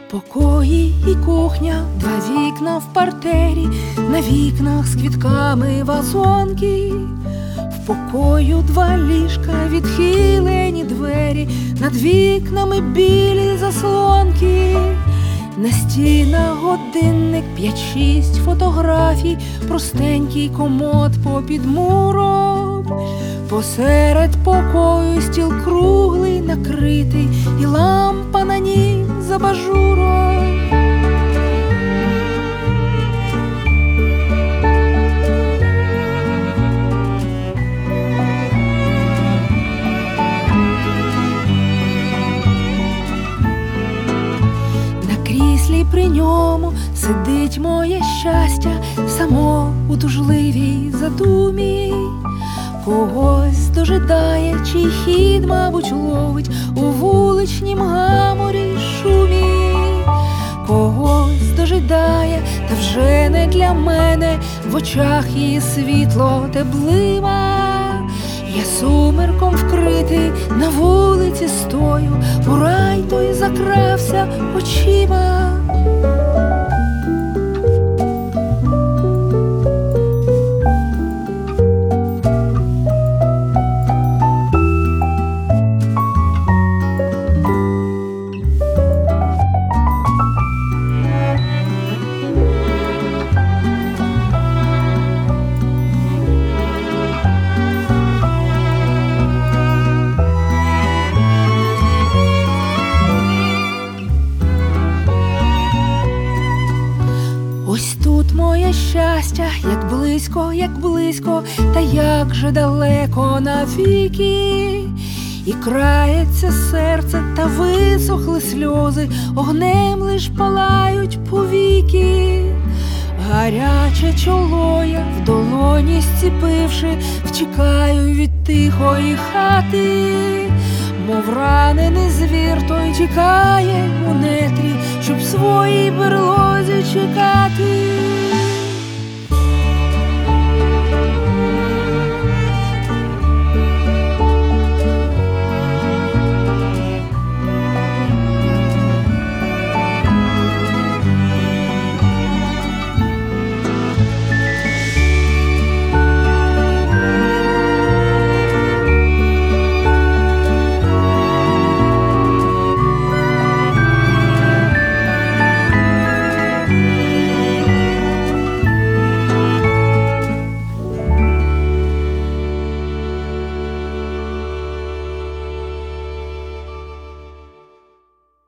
Покої і кухня, два вікна в партері, на вікнах з квітками вазонки. В покою два ліжка, відхилені двері, над вікнами білі заслонки. На стінах годинник, 5-6 фотографій, простенький комод попід муром. Посеред покою стіл круглий накритий, і лампа на нім з абажуром. На кріслі при ньому сидить моє щастя, само у тужливій задумі. Когось дожидає, чий хід, мабуть, ловить у вуличнім гаморі шумі. Когось дожидає, та вже не для мене, в очах її світло теплива. Я сумерком вкритий, на вулиці стою, у рай той закрався очима. Ось тут моє щастя, як близько, та як же далеко навіки. І крається серце, та висохли сльози, огнем лиш палають повіки. Гаряче чоло я в долоні зціпивши, втікаю від тихої хати. Мов ранений звір, той тікає у нетрі, щоб в своїй берлозі чекати.